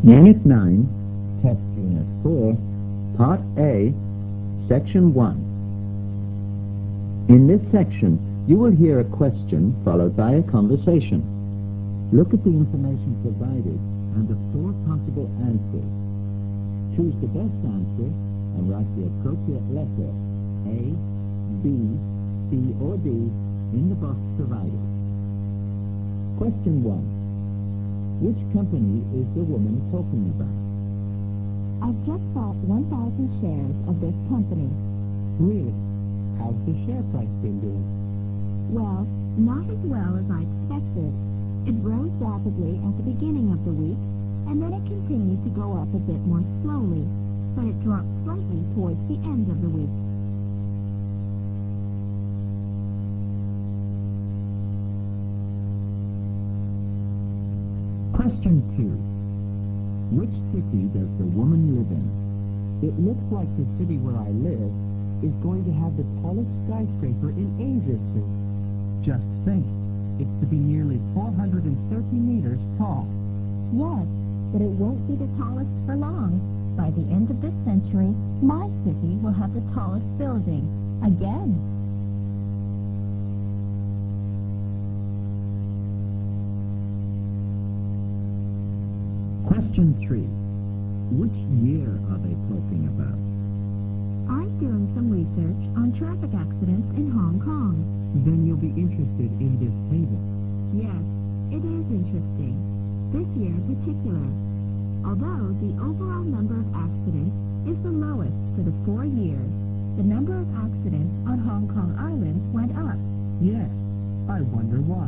Unit 9, Test Unit 4, Part A, Section 1. In this section, you will hear a question followed by a conversation. Look at the information provided and the 4 possible answers. Choose the best answer and write the appropriate letter, A, B, C, or D, in the box provided. Question 1. Which company is the woman talking about? I've just bought 1,000 shares of this company. Really? How's the share price been doing? Well, not as well as I expected. It rose rapidly at the beginning of the week, and then it continued to go up a bit more slowly, but it dropped slightly towards the end of the week. Question 2. Which city does the woman live in? It looks like the city where I live is going to have the tallest skyscraper in Asia soon. Just think, it's to be nearly 430 meters tall. Yes, but it won't be the tallest for long. By the end of this century, my city will have the tallest building. Again. Question 3. Which year are they talking about? I'm doing some research on traffic accidents in Hong Kong. Then you'll be interested in this table. Yes, it is interesting. This year in particular. Although the overall number of accidents is the lowest for the 4 years, the number of accidents on Hong Kong Island went up. Yes, I wonder why.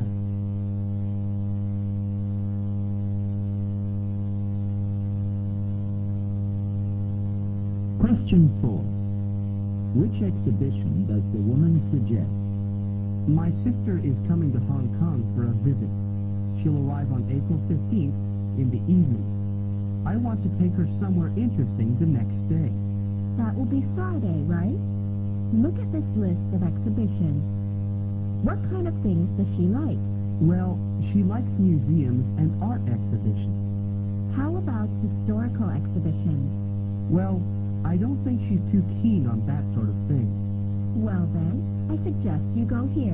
Question 4. Which exhibition does the woman suggest? My sister is coming to Hong Kong for a visit. She'll arrive on April 15th in the evening. I want to take her somewhere interesting the next day. That will be Friday, right? Look at this list of exhibitions. What kind of things does she like? Well, she likes museums and art exhibitions. How about historical exhibitions? Well, I don't think she's too keen on that sort of thing. Well then, I suggest you go here.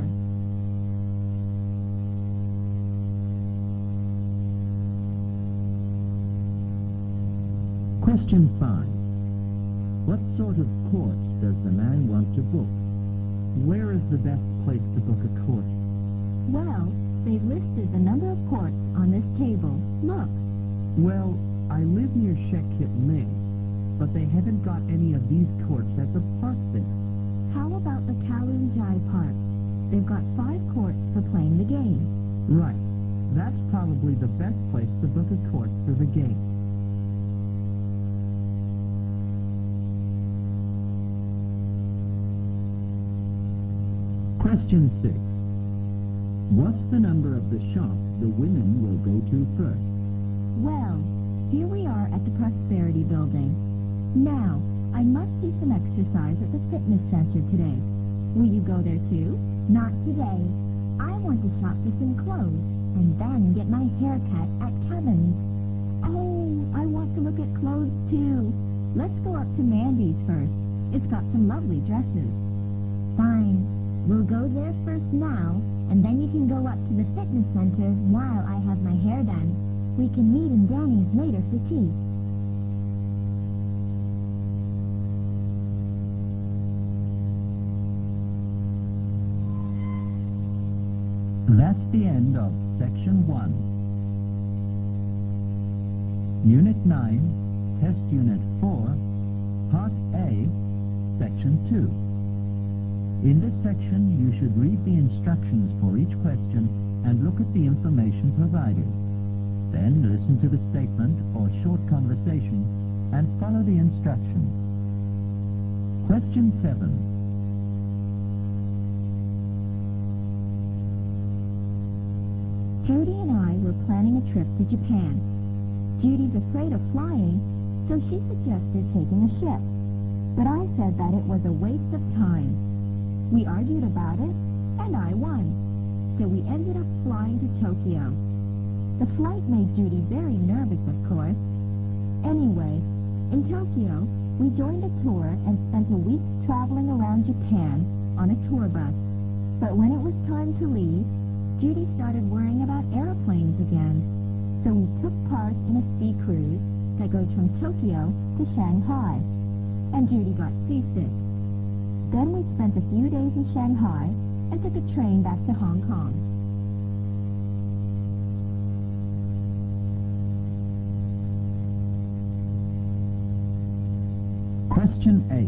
Question 5. What sort of course does the man want to book? Where is the best place to book a course? Well, they've listed the number of courts on this table. Look. Well, I live near Shek Kip Ming, but they haven't got any of these courts at the park there. How about the Kowloon Jai Park? They've got 5 courts for playing the game. Right. That's probably the best place to book a court for the game. Question 6. What's the number of the shop the women will go to first? Well, here we are at the Prosperity Building. Now, I must do some exercise at the fitness center today. Will you go there too? Not today. I want to shop for some clothes and then get my hair cut at Kevin's. Oh, I want to look at clothes too. Let's go up to Mandy's first. It's got some lovely dresses. Fine. We'll go there first now, and then you can go up to the fitness center while I have my hair done. We can meet in Danny's later for tea. That's the end of Section 1. Unit 9, Test Unit 4, Part A, Section 2. In this section, you should read the instructions for each question and look at the information provided. Then listen to the statement or short conversation and follow the instructions. Question 7. Judy and I were planning a trip to Japan. Judy's afraid of flying, so she suggested taking a ship. But I said that it was a waste of time. We argued about it, and I won. So we ended up flying to Tokyo. The flight made Judy very nervous, of course, Anyway, in Tokyo, we joined a tour and spent a week traveling around Japan on a tour bus. But when it was time to leave, Judy started worrying about airplanes again. So we took part in a sea cruise that goes from Tokyo to Shanghai. And Judy got seasick. Then we spent a few days in Shanghai and took a train back to Hong Kong. Question 8.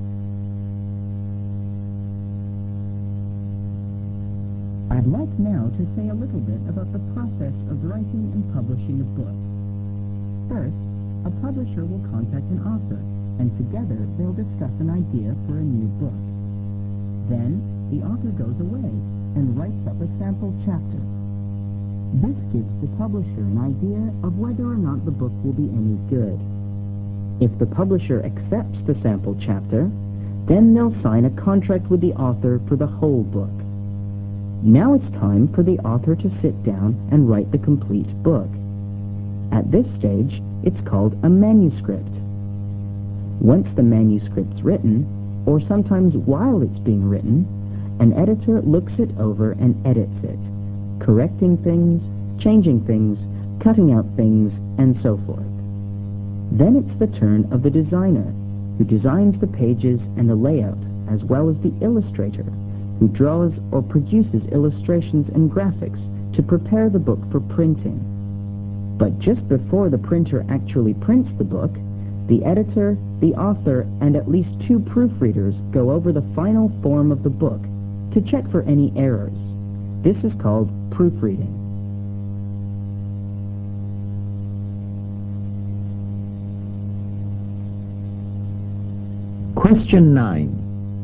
I'd like now to say a little bit about the process of writing and publishing a book. First, a publisher will contact an author, and together they'll discuss an idea for a new book. Then, the author goes away and writes up a sample chapter. This gives the publisher an idea of whether or not the book will be any good. If the publisher accepts the sample chapter, then they'll sign a contract with the author for the whole book. Now it's time for the author to sit down and write the complete book. At this stage, it's called a manuscript. Once the manuscript's written, or sometimes while it's being written, an editor looks it over and edits it, correcting things, changing things, cutting out things, and so forth. Then it's the turn of the designer, who designs the pages and the layout, as well as the illustrator, who draws or produces illustrations and graphics to prepare the book for printing. But just before the printer actually prints the book, the editor, the author, and at least 2 proofreaders go over the final form of the book to check for any errors. This is called proofreading. Question 9.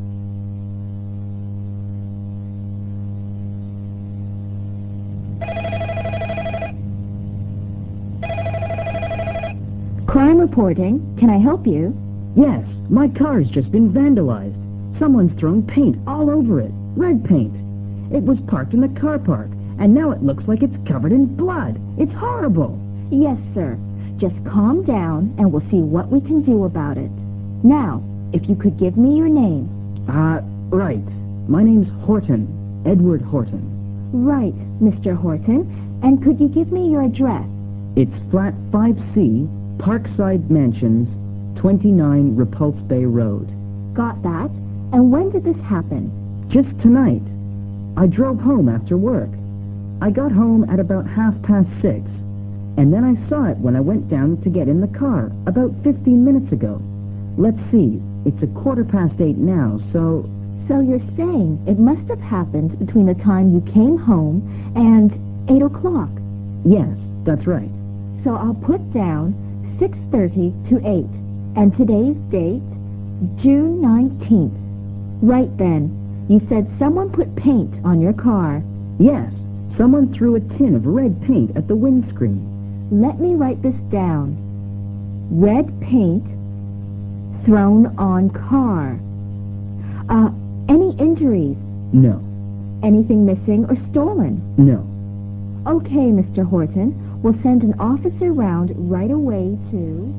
Crime reporting. Can I help you? Yes, my car's just been vandalized. Someone's thrown paint all over it, red paint. It was parked in the car park, and now it looks like it's covered in blood. It's horrible. Yes, sir. Just calm down and we'll see what we can do about it. Now, if you could give me your name. Right. My name's Horton, Edward Horton. Right, Mr. Horton. And could you give me your address? It's flat 5C, Parkside Mansions, 29 Repulse Bay Road. Got that. And when did this happen? Just tonight. I drove home after work. I got home at about 6:30, and then I saw it when I went down to get in the car about 15 minutes ago. Let's see, it's 8:15 now, so... So you're saying it must have happened between the time you came home and 8 o'clock? Yes, that's right. So I'll put down 6:30 to 8, and today's date, June 19th. Right then, you said someone put paint on your car. Yes, someone threw a tin of red paint at the windscreen. Let me write this down. Red paint thrown on car. Any injuries? No. Anything missing or stolen? No. Okay, Mr. Horton. We'll send an officer round right away to...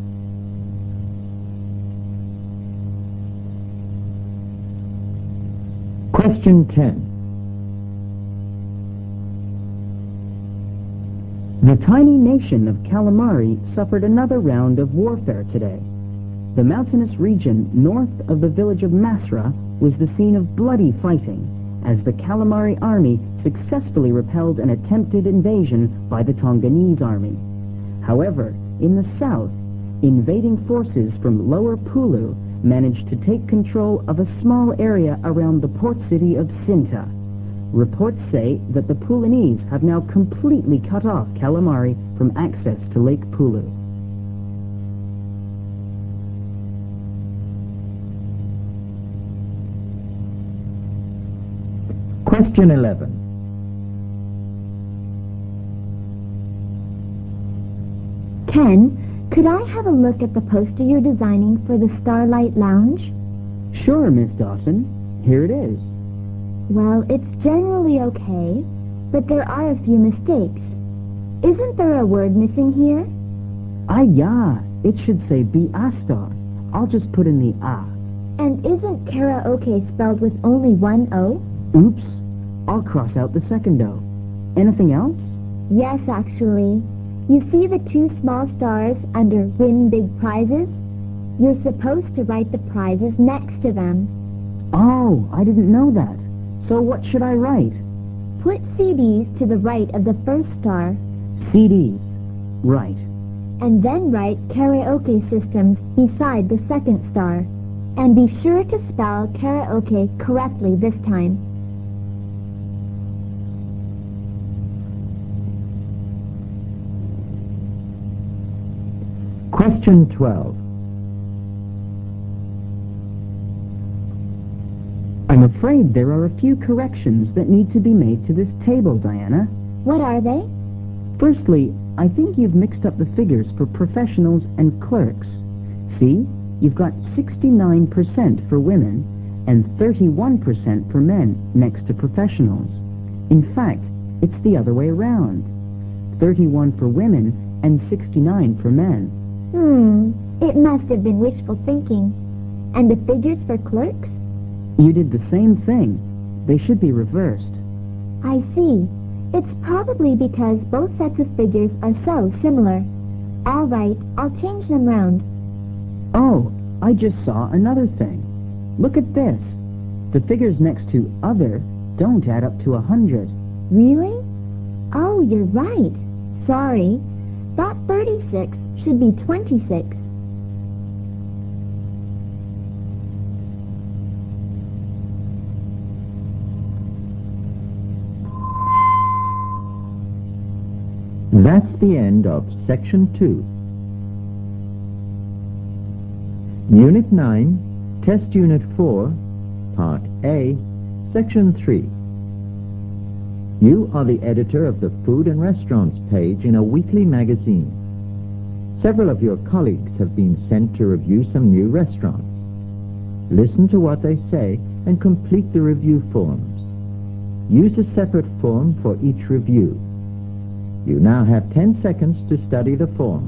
Question 10. The tiny nation of Calamari suffered another round of warfare today. The mountainous region north of the village of Masra was the scene of bloody fighting, as the Calamari army successfully repelled an attempted invasion by the Tonganese army. However, in the south, invading forces from Lower Pulu managed to take control of a small area around the port city of Sinta. Reports say that the Pulanese have now completely cut off Calamari from access to Lake Pulu. Question 11. Ken, could I have a look at the poster you're designing for the Starlight Lounge? Sure, Miss Dawson. Here it is. Well, it's generally okay, but there are a few mistakes. Isn't there a word missing here? Ah, yeah. It should say Be-A-Star. I'll just put in the A. And isn't karaoke spelled with only one O? Oops. I'll cross out the second O. Anything else? Yes, actually. You see the two small stars under Win Big Prizes? You're supposed to write the prizes next to them. Oh, I didn't know that. So what should I write? Put CDs to the right of the first star, CDs. Right. and then write karaoke systems beside the second star. And be sure to spell karaoke correctly this time. Question 12. I'm afraid there are a few corrections that need to be made to this table, Diana. What are they? Firstly, I think you've mixed up the figures for professionals and clerks. See? You've got 69% for women and 31% for men next to professionals. In fact, it's the other way around. 31 for women and 69 for men. It must have been wishful thinking. And the figures for clerks? You did the same thing. They should be reversed. I see. It's probably because both sets of figures are so similar. All right, I'll change them round. Oh, I just saw another thing. Look at this. The figures next to other don't add up to 100. Really? Oh, you're right. Sorry. Thought 36 should be 26. That's the end of Section 2. Unit 9, Test Unit 4, Part A, Section 3. You are the editor of the Food and Restaurants page in a weekly magazine. Several of your colleagues have been sent to review some new restaurants. Listen to what they say and complete the review forms. Use a separate form for each review. You now have 10 seconds to study the form.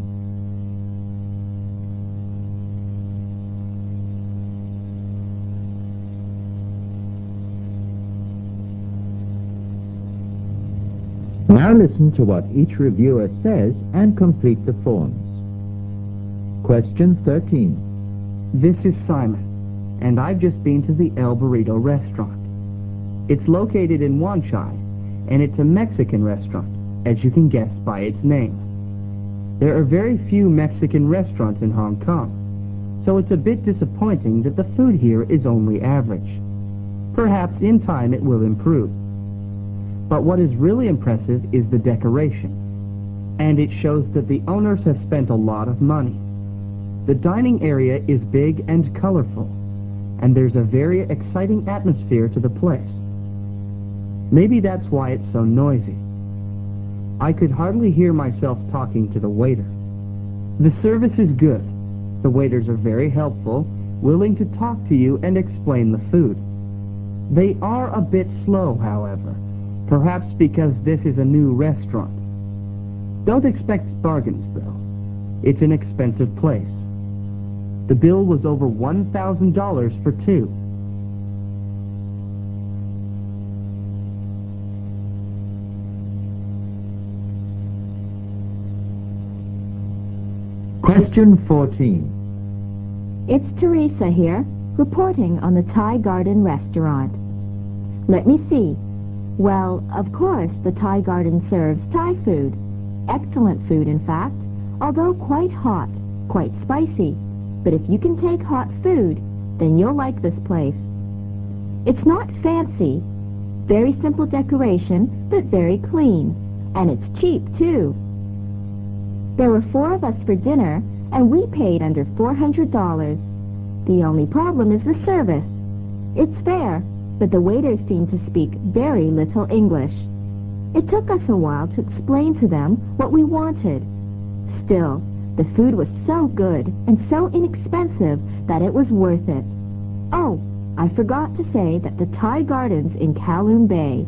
Now listen to what each reviewer says and complete the forms. Question 13. This is Simon, and I've just been to the El Burrito restaurant. It's located in Wanchai, and it's a Mexican restaurant, as you can guess by its name. There are very few Mexican restaurants in Hong Kong, so it's a bit disappointing that the food here is only average. Perhaps in time it will improve. But what is really impressive is the decoration, and it shows that the owners have spent a lot of money. The dining area is big and colorful, and there's a very exciting atmosphere to the place. Maybe that's why it's so noisy. I could hardly hear myself talking to the waiter. The service is good. The waiters are very helpful, willing to talk to you and explain the food. They are a bit slow, however, perhaps because this is a new restaurant. Don't expect bargains, though. It's an expensive place. The bill was over $1,000 for two. Question 14. It's Teresa here, reporting on the Thai Garden restaurant. Let me see. Well, of course, the Thai Garden serves Thai food. Excellent food, in fact, although quite hot, quite spicy. But if you can take hot food, then you'll like this place. It's not fancy. Very simple decoration, but very clean. And it's cheap, too. There were 4 of us for dinner, and we paid under $400. The only problem is the service. It's fair, but the waiters seem to speak very little English. It took us a while to explain to them what we wanted. Still, the food was so good and so inexpensive that it was worth it. Oh, I forgot to say that the Thai Garden's in Kowloon Bay.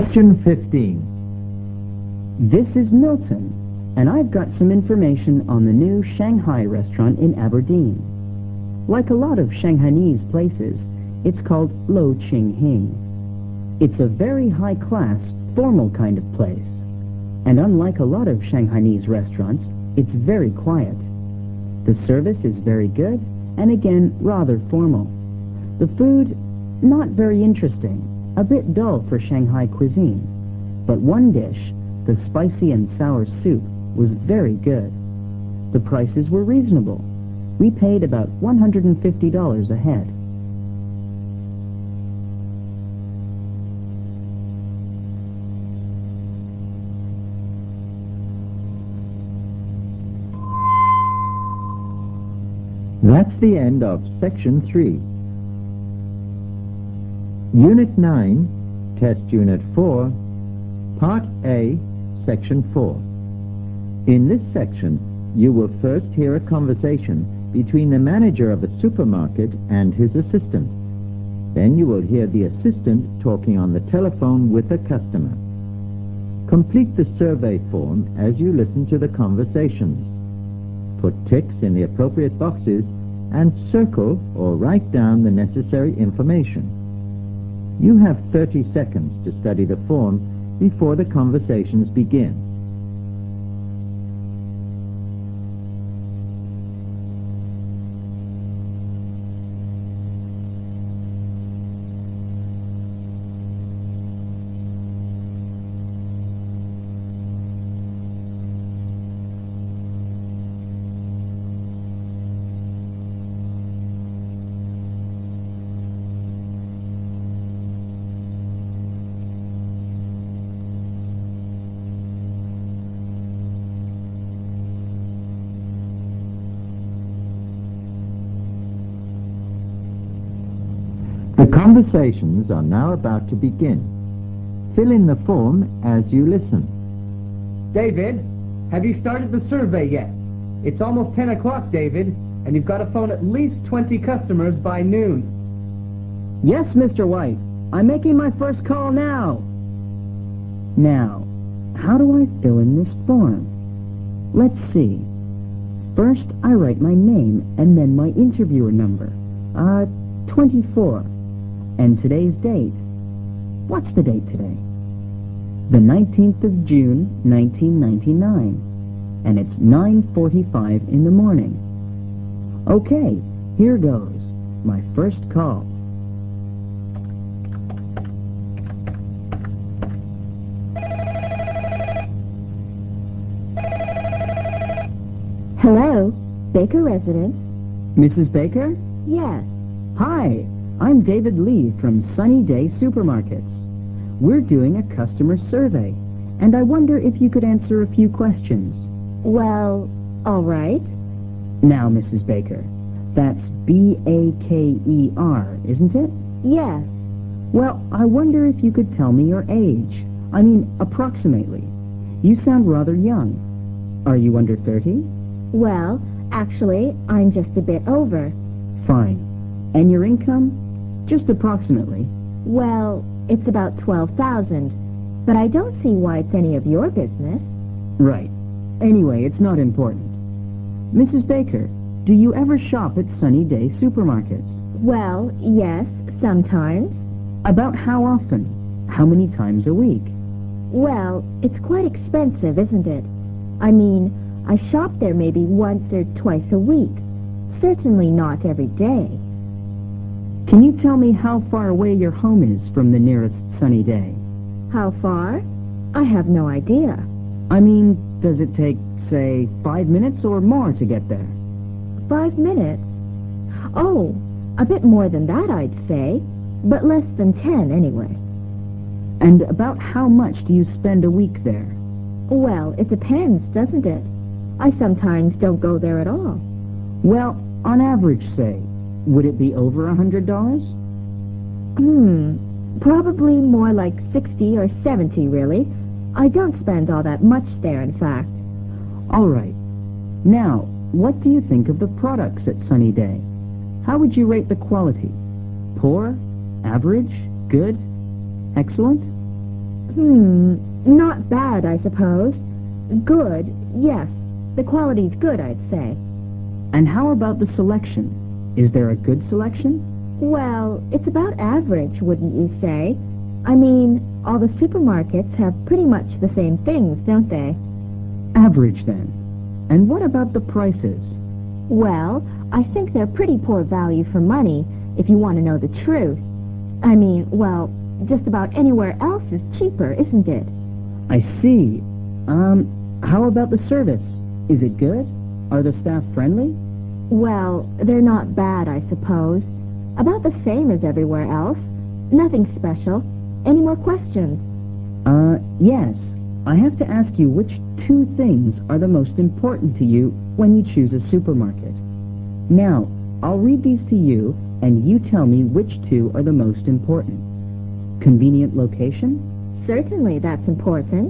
Question 15. This is Milton, and I've got some information on the new Shanghai restaurant in Aberdeen. Like a lot of Shanghainese places, it's called Lo Ching Hing. It's a very high-class, formal kind of place. And unlike a lot of Shanghainese restaurants, it's very quiet. The service is very good, and again, rather formal. The food, not very interesting, a bit dull for Shanghai cuisine. But one dish, the spicy and sour soup, was very good. The prices were reasonable. We paid about $150 a head. That's the end of Section 3. Unit 9, Test Unit 4, Part A, Section 4. In this section, you will first hear a conversation between the manager of a supermarket and his assistant. Then you will hear the assistant talking on the telephone with a customer. Complete the survey form as you listen to the conversations. Put ticks in the appropriate boxes and circle or write down the necessary information. You have 30 seconds to study the form before the conversations begin. The conversations are now about to begin. Fill in the form as you listen. David, have you started the survey yet? It's almost 10 o'clock, David, and you've got to phone at least 20 customers by noon. Yes, Mr. White. I'm making my first call now. Now, how do I fill in this form? Let's see. First, I write my name and then my interviewer number. 24. And today's date. What's the date today? The 19th of June, 1999. And it's 9:45 in the morning. Okay, here goes. My first call. Hello, Baker Residence. Mrs. Baker? Yes. Hi, I'm David Lee from Sunny Day Supermarkets. We're doing a customer survey, and I wonder if you could answer a few questions. Well, all right. Now, Mrs. Baker, that's Baker, isn't it? Yes. Well, I wonder if you could tell me your age. I mean, approximately. You sound rather young. Are you under 30? Well, actually, I'm just a bit over. Fine. And your income? Just approximately. Well, it's about 12,000, but I don't see why it's any of your business. Right. Anyway, it's not important. Mrs. Baker, do you ever shop at Sunny Day Supermarkets? Well, yes, sometimes. About how often? How many times a week? Well, it's quite expensive, isn't it? I mean, I shop there maybe once or twice a week. Certainly not every day. Can you tell me how far away your home is from the nearest Sunny Day? How far? I have no idea. I mean, does it take, say, 5 minutes or more to get there? 5 minutes? Oh, a bit more than that, I'd say, but less than 10 anyway. And about how much do you spend a week there? Well, it depends, doesn't it? I sometimes don't go there at all. Well, on average, say, would it be over $100? Probably more like 60 or 70, really. I don't spend all that much there, in fact. All right. Now, what do you think of the products at Sunny Day? How would you rate the quality? Poor? Average? Good? Excellent? Not bad, I suppose. Good, yes. The quality's good, I'd say. And how about the selection? Is there a good selection? Well, it's about average, wouldn't you say? I mean, all the supermarkets have pretty much the same things, don't they? Average, then. And what about the prices? Well, I think they're pretty poor value for money, if you want to know the truth. I mean, well, just about anywhere else is cheaper, isn't it? I see. How about the service? Is it good? Are the staff friendly? Well, they're not bad, I suppose. About the same as everywhere else. Nothing special. Any more questions? Yes. I have to ask you which two things are the most important to you when you choose a supermarket. Now, I'll read these to you, and you tell me which two are the most important. Convenient location? Certainly, that's important.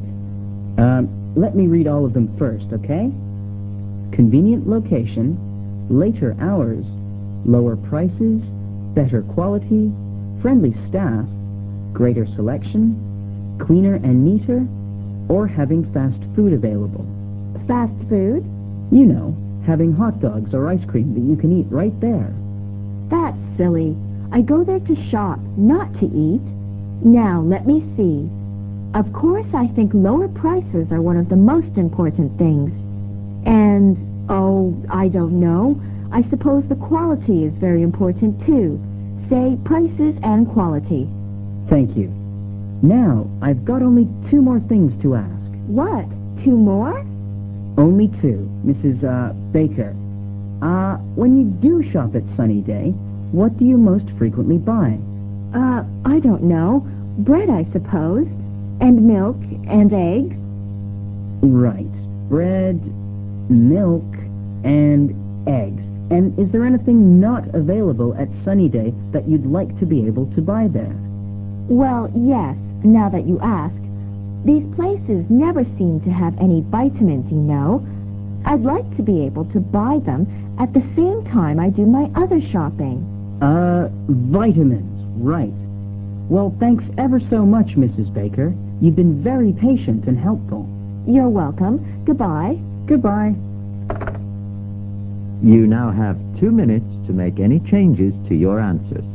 Let me read all of them first, okay? Convenient location, later hours, lower prices, better quality, friendly staff, greater selection, cleaner and neater, or having fast food available. Fast food? You know, having hot dogs or ice cream that you can eat right there. That's silly. I go there to shop, not to eat. Now, let me see. Of course, I think lower prices are one of the most important things. And, I don't know. I suppose the quality is very important, too. Say prices and quality. Thank you. Now, I've got only two more things to ask. What? Two more? Only two, Mrs. Baker. When you do shop at Sunny Day, what do you most frequently buy? I don't know. Bread, I suppose. And milk and eggs. Right. Bread, milk, and eggs. And is there anything not available at Sunny Day that you'd like to be able to buy there? Well, yes, now that you ask. These places never seem to have any vitamins, you know. I'd like to be able to buy them at the same time I do my other shopping. Vitamins, right. Well, thanks ever so much, Mrs. Baker. You've been very patient and helpful. You're welcome. Goodbye. Goodbye. You now have 2 minutes to make any changes to your answers.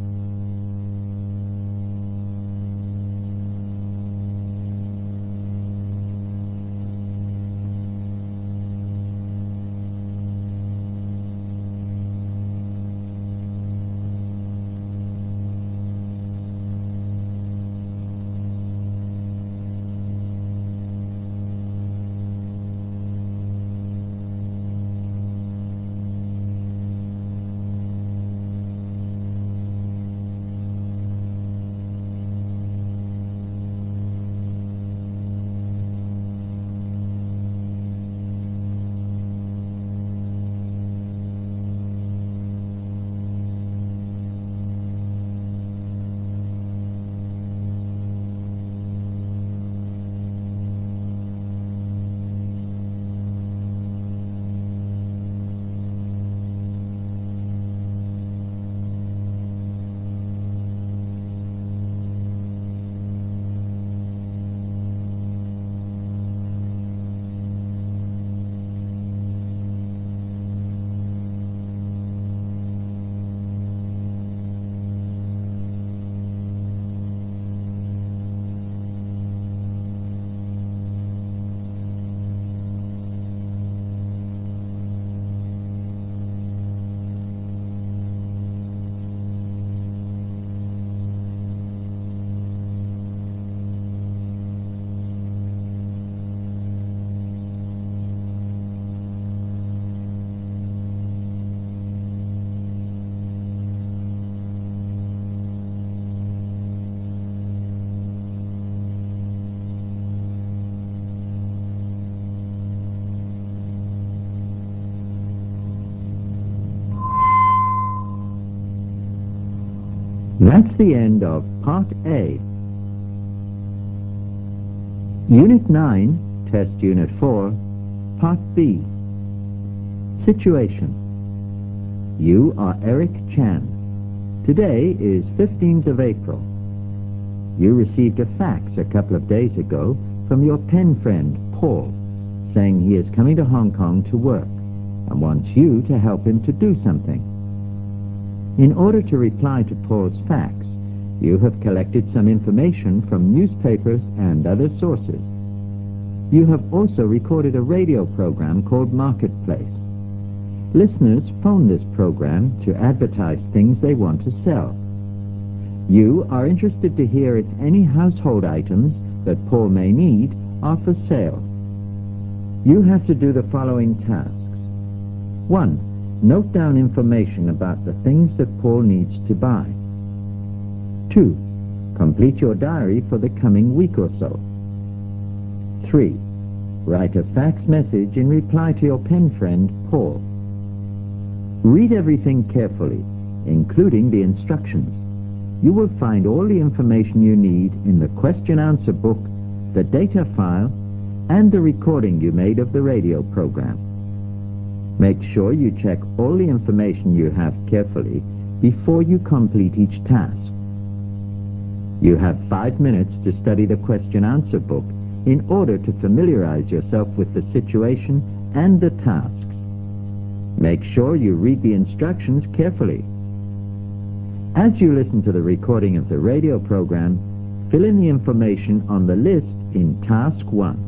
That's the end of Part A. Unit 9, Test Unit 4, Part B. Situation. You are Eric Chan. Today is 15th of April. You received a fax a couple of days ago from your pen friend, Paul, saying he is coming to Hong Kong to work and wants you to help him to do something. In order to reply to Paul's fax, you have collected some information from newspapers and other sources. You have also recorded a radio program called Marketplace. Listeners phone this program to advertise things they want to sell. You are interested to hear if any household items that Paul may need are for sale. You have to do the following tasks. 1. Note down information about the things that Paul needs to buy. 2. Complete your diary for the coming week or so. 3. Write a fax message in reply to your pen friend, Paul. Read everything carefully, including the instructions. You will find all the information you need in the question-answer book, the data file, and the recording you made of the radio program. Make sure you check all the information you have carefully before you complete each task. You have 5 minutes to study the question-answer book in order to familiarize yourself with the situation and the tasks. Make sure you read the instructions carefully. As you listen to the recording of the radio program, fill in the information on the list in Task 1.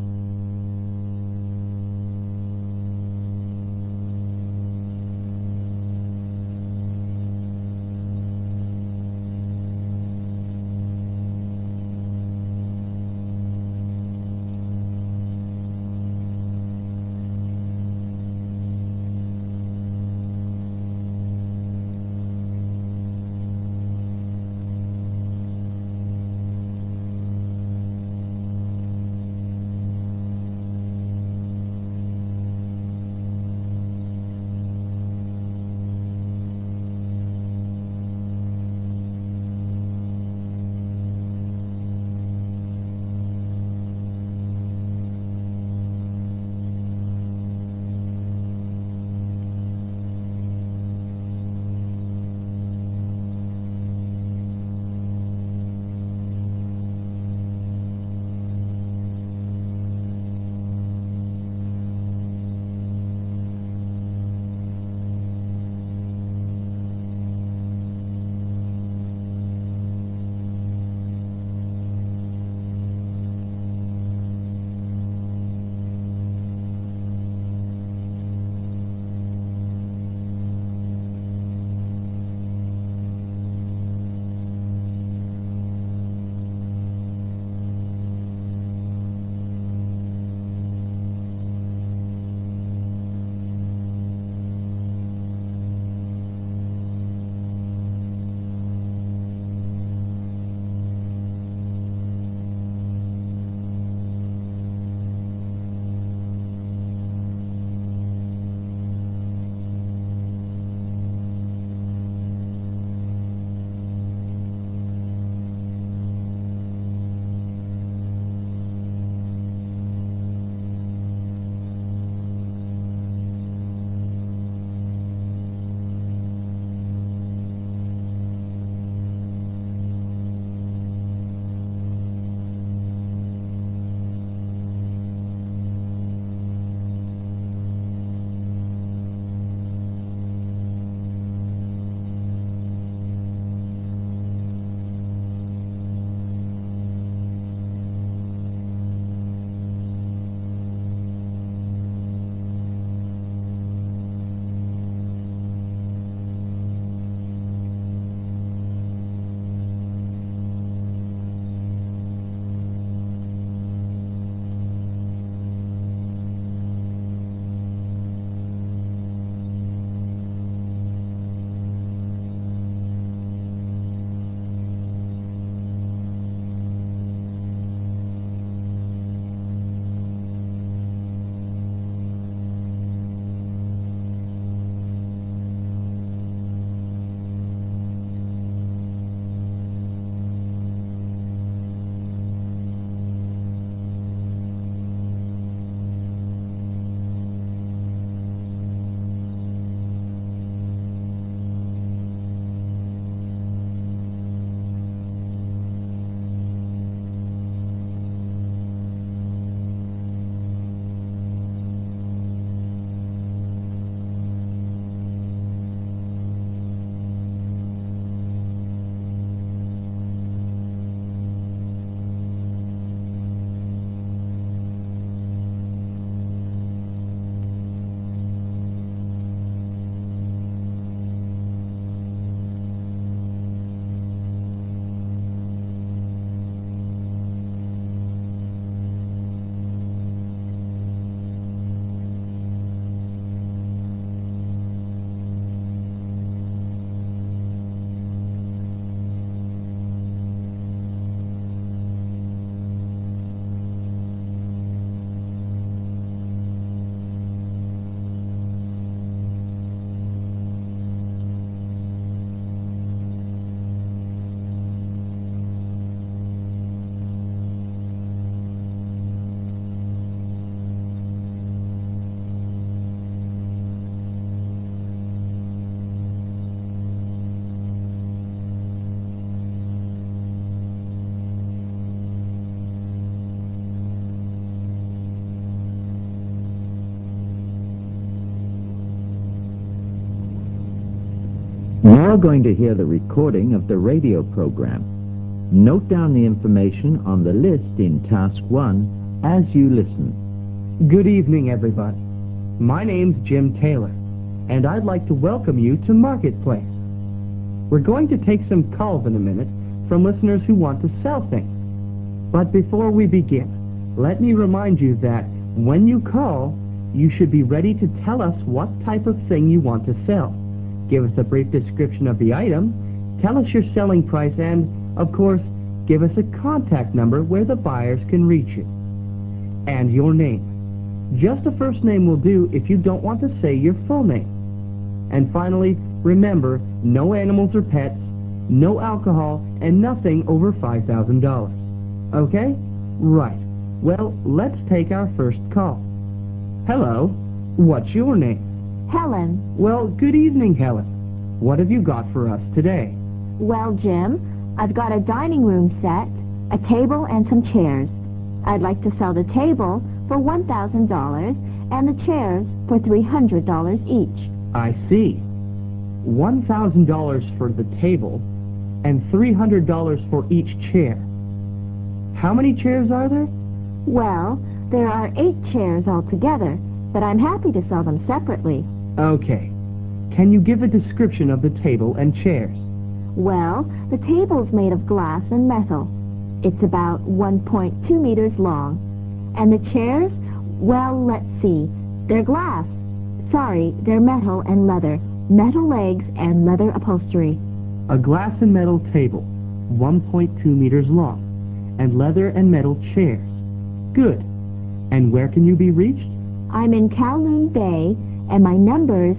You're going to hear the recording of the radio program. Note down the information on the list in Task 1 as you listen. Good evening, everybody. My name's Jim Taylor, and I'd like to welcome you to Marketplace. We're going to take some calls in a minute from listeners who want to sell things. But before we begin, let me remind you that when you call, you should be ready to tell us what type of thing you want to sell. Give us a brief description of the item, tell us your selling price, and, of course, give us a contact number where the buyers can reach you. And your name. Just a first name will do if you don't want to say your full name. And finally, remember, no animals or pets, no alcohol, and nothing over $5,000. Okay? Right. Well, let's take our first call. Hello. What's your name? Helen. Well, good evening, Helen. What have you got for us today? Well, Jim, I've got a dining room set, a table, and some chairs. I'd like to sell the table for $1,000 and the chairs for $300 each. I see. $1,000 for the table and $300 for each chair. How many chairs are there? Well, there are 8 chairs altogether, but I'm happy to sell them separately. Okay. Can you give a description of the table and chairs? Well, the table's made of glass and metal. It's about 1.2 meters long. And the chairs, well, let's see. They're glass. Sorry, they're metal and leather. Metal legs and leather upholstery. A glass and metal table, 1.2 meters long, and leather and metal chairs. Good. And where can you be reached? I'm in Kowloon Bay, and my number's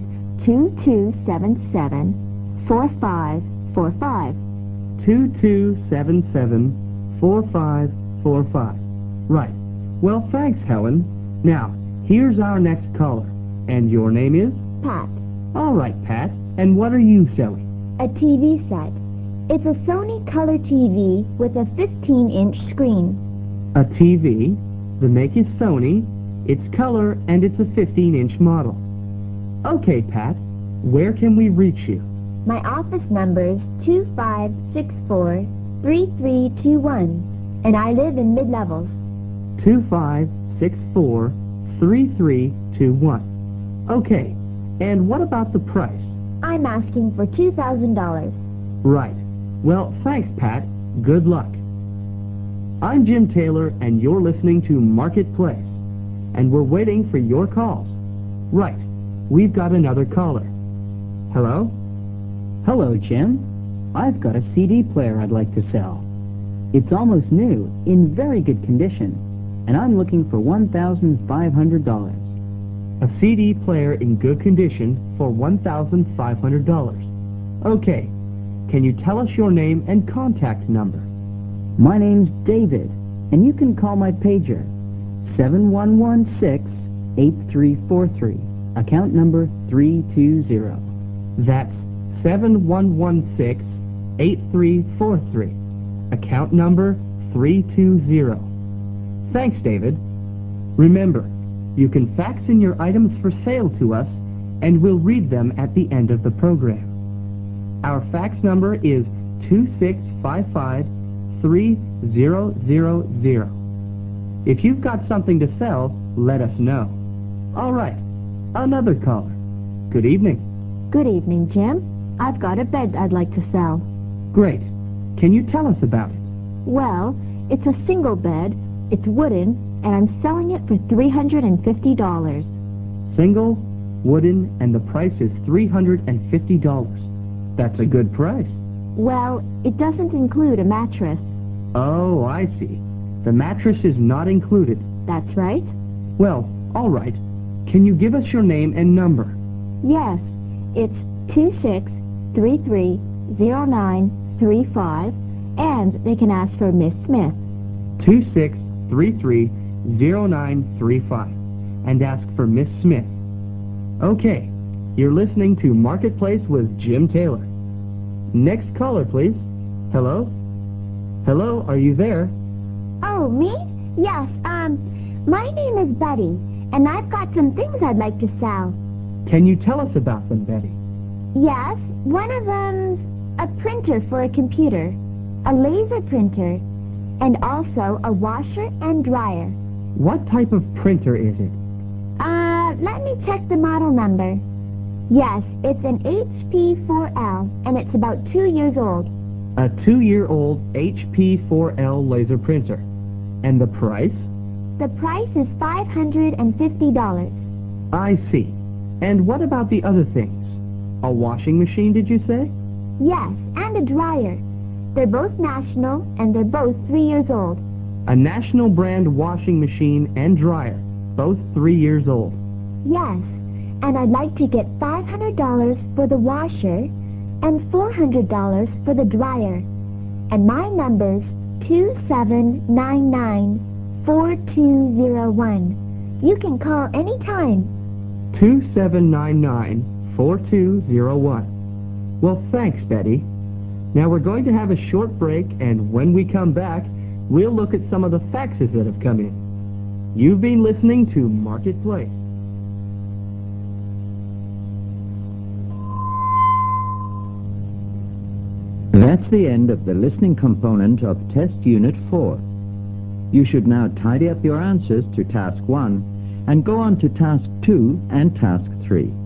2277-4545. 2277-4545. Right. Well, thanks, Helen. Now, here's our next caller. And your name is? Pat. All right, Pat. And what are you selling? A TV set. It's a Sony color TV with a 15-inch screen. A TV. The make is Sony. It's color, and it's a 15-inch model. Okay, Pat. Where can we reach you? My office number's 2564-3321, and I live in Mid-Levels. 2564-3321. Okay. And what about the price? I'm asking for $2,000. Right. Well, thanks, Pat. Good luck. I'm Jim Taylor, and you're listening to Marketplace. And we're waiting for your calls. Right. We've got another caller. Hello? Hello, Jim. I've got a CD player I'd like to sell. It's almost new, in very good condition, and I'm looking for $1,500. A CD player in good condition for $1,500. Okay. Can you tell us your name and contact number? My name's David, and you can call my pager, 7116-8343, account number 320. That's 7116-8343, account number 320. Thanks, David. Remember, you can fax in your items for sale to us, and we'll read them at the end of the program. Our fax number is 2655-3000. If you've got something to sell, let us know. All right, another caller. Good evening. Good evening, Jim. I've got a bed I'd like to sell. Great. Can you tell us about it? Well, it's a single bed, it's wooden, and I'm selling it for $350. Single, wooden, and the price is $350. That's a good price. Well, it doesn't include a mattress. Oh, I see. The mattress is not included. That's right. Well, all right. Can you give us your name and number? Yes, it's 26330935, and they can ask for Miss Smith. 2633-0935, and ask for Miss Smith. Okay, you're listening to Marketplace with Jim Taylor. Next caller, please. Hello? Hello, are you there? Oh, me? Yes, my name is Betty, and I've got some things I'd like to sell. Can you tell us about them, Betty? Yes, one of them's a printer for a computer, a laser printer, and also a washer and dryer. What type of printer is it? Let me check the model number. Yes, it's an HP 4L, and it's about 2 years old. A 2-year-old HP 4L laser printer. And the price? The price is $550. I see. And what about the other things? A washing machine, did you say? Yes, and a dryer. They're both national, and they're both 3 years old. A national brand washing machine and dryer, both 3 years old. Yes, and I'd like to get $500 for the washer and $400 for the dryer. And my number's 2799-4201. You can call anytime. 2799-4201. Well, thanks, Betty. Now we're going to have a short break, and when we come back, we'll look at some of the faxes that have come in. You've been listening to Marketplace. That's the end of the listening component of Test Unit 4. You should now tidy up your answers to Task 1 and go on to Task 2 and Task 3.